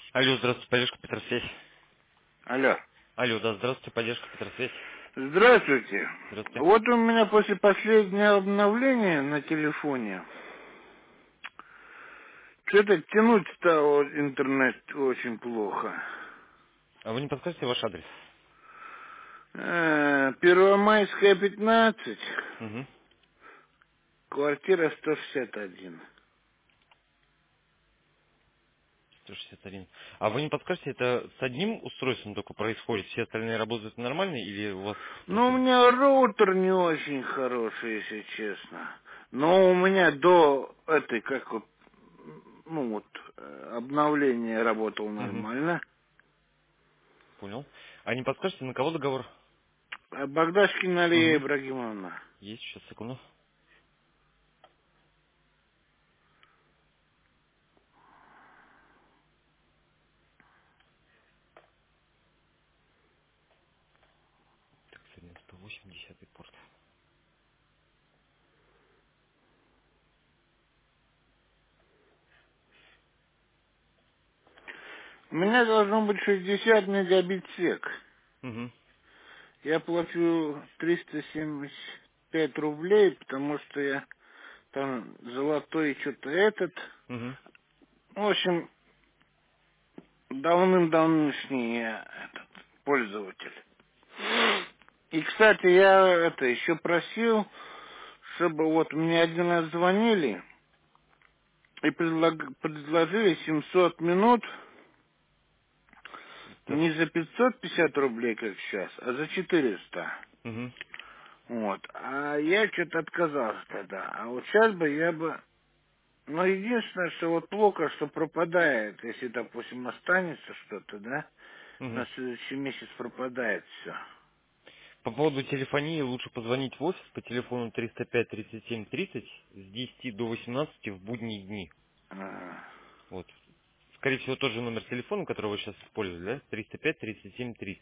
Алло, здравствуйте, поддержка Петросвязь. Алло. Алло, да, здравствуйте, поддержка Петросвязь. Здравствуйте. Здравствуйте. Вот у меня после последнего обновления на телефоне что-то тянуть стало интернет очень плохо. А вы не подскажете ваш адрес? Первомайская, 15, Угу. квартира 161. 161. А вы не подскажете, это с одним устройством только происходит? Все остальные работают нормально или у вас Ну, у просто... меня роутер не очень хороший, если честно. Но у меня до этой, как вот, ну вот, обновления работал Угу. нормально. Понял. А не подскажете, на кого договор? А Богдашкина Алия Угу. Ибрагимовна. Есть, сейчас, секунду. Так, сегодня 180 порт. У меня должно быть 60 мегабит в сек. Угу. Я плачу 375 рублей, потому что я там золотой что-то этот. Угу. В общем, давным-давнишний я этот пользователь. И, кстати, я это еще просил, чтобы вот мне один раз звонили и предложили 700 минут Так. не за 550 рублей, как сейчас, а за 400. Угу. Вот. А я что-то отказался тогда. А вот сейчас бы я бы... Но единственное, что вот плохо, что пропадает, если, допустим, останется что-то, да, Угу. на следующий месяц пропадает все. По поводу телефонии лучше позвонить в офис по телефону 305-37-30 с 10 до 18 в будние дни. Вот. Скорее всего, тот же номер телефона, который вы сейчас используете, да? 305-37-30.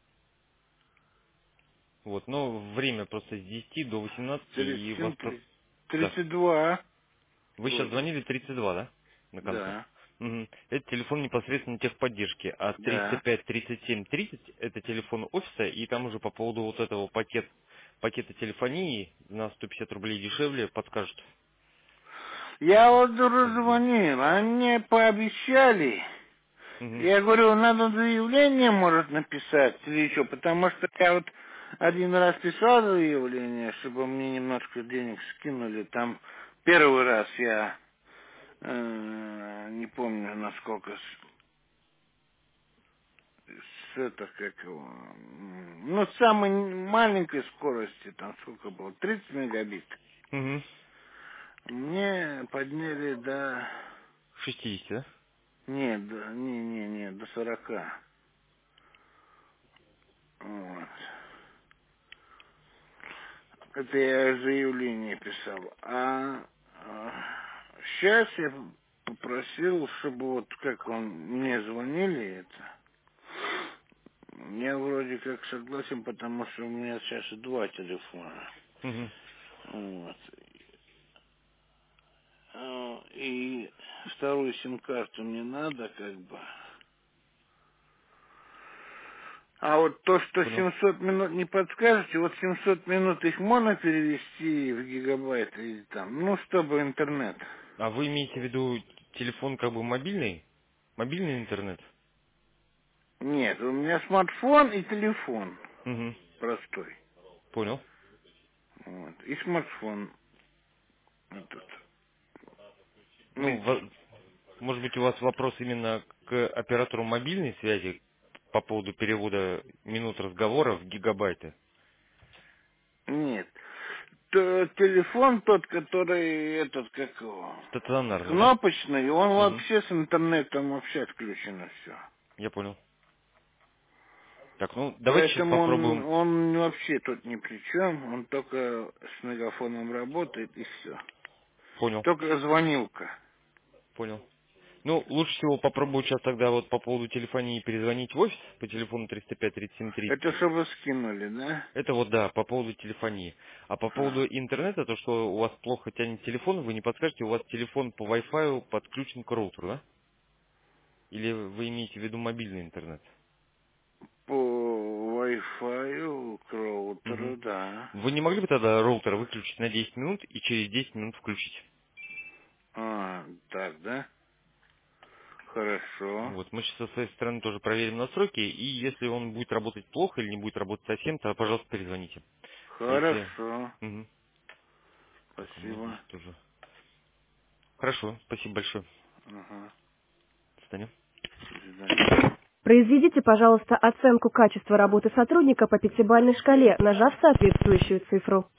Вот. Но время просто с 10 до 18 и у вас 37, просто... Да. 32 Вы сейчас вроде. звонили 32, да? На концу. Да, Мгм. Это телефон непосредственно техподдержки. А да. 305-37-30 это телефон офиса, и там уже по поводу вот этого пакета телефонии на 150 рублей дешевле подскажут, Я вот как сделать. звонил, они мне пообещали. Мгм. Я говорю, надо заявление, может, написать или что, потому что я вот один раз писал заявление, чтобы мне немножко денег скинули. Там первый раз я не помню, насколько с это, как его, ну, с самой маленькой скорости, там сколько было, 30 мегабит. Мгм. Мне подняли до, 60, да? нет, до 40. Вот. Это я заявление писал. А сейчас я попросил, чтобы вот как он мне звонили это. Я вроде как согласен, потому что у меня сейчас два телефона. Мгм. Вот. И вторую сим-карту мне надо, как бы. А вот то, что Понял. 700 минут не подскажете, вот 700 минут их можно перевести в гигабайт или там, ну, чтобы интернет. А вы имеете в виду телефон как бы мобильный? Мобильный интернет? Нет, у меня смартфон и телефон Угу. простой. Понял. Вот. И смартфон этот. Ну, Ну, может быть, у вас вопрос именно к оператору мобильной связи по поводу перевода минут разговора в гигабайты? нет. Телефон тот, который этот, как его, Стационарный, да? кнопочный, он Угу. вообще с интернетом вообще отключено все. Я понял. Так, ну, давайте сейчас Поэтому он, попробуем. он вообще тут ни при чем, он только с мегафоном работает и все. Понял, Только звонилка. понял. Ну, лучше всего попробую сейчас тогда вот по поводу телефонии перезвонить в офис по телефону 305-37-30. Это чтобы скинули, да? Это вот да, по поводу телефонии. А по поводу Ага. интернета, то что у вас плохо тянет телефон, вы не подскажете, у вас телефон по Wi-Fi подключен к роутеру, да? Или вы имеете в виду мобильный интернет? По Wi-Fi к роутеру, Угу. да. Вы не могли бы тогда роутер выключить на 10 минут и через 10 минут включить? Так, да? Хорошо. Вот, мы сейчас со своей стороны тоже проверим настройки, и если он будет работать плохо или не будет работать совсем, то, пожалуйста, перезвоните. А если... Хорошо. Мгм. Так, у меня здесь Спасибо. тоже... Хорошо, спасибо большое. Ага. До свидания. До свидания. Произведите, пожалуйста, оценку качества работы сотрудника по пятибалльной шкале, нажав соответствующую цифру.